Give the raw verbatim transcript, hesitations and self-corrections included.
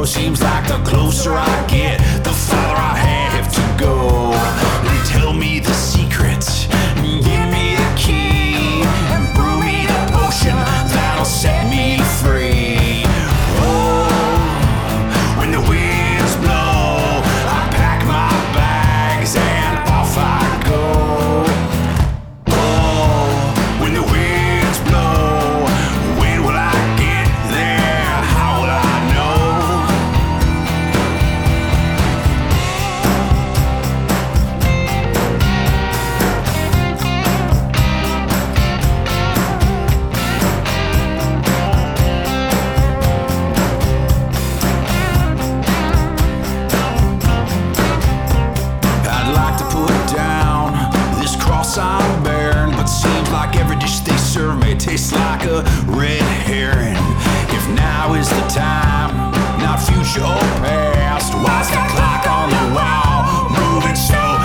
Seems like the closer I get, the farther I have to go. Tell me the secret, give me the key, and brew me the potion that'll set me free. Oh, when the winds blow, I pack my bags and off I go. Oh, when the winds blow, when will I get there? How will I know? I'd like to put down this cross I'm bearing, but seems like every dish they serve me tastes like a red herring. If now is the time, not future or past, why's the clock on the wall moving so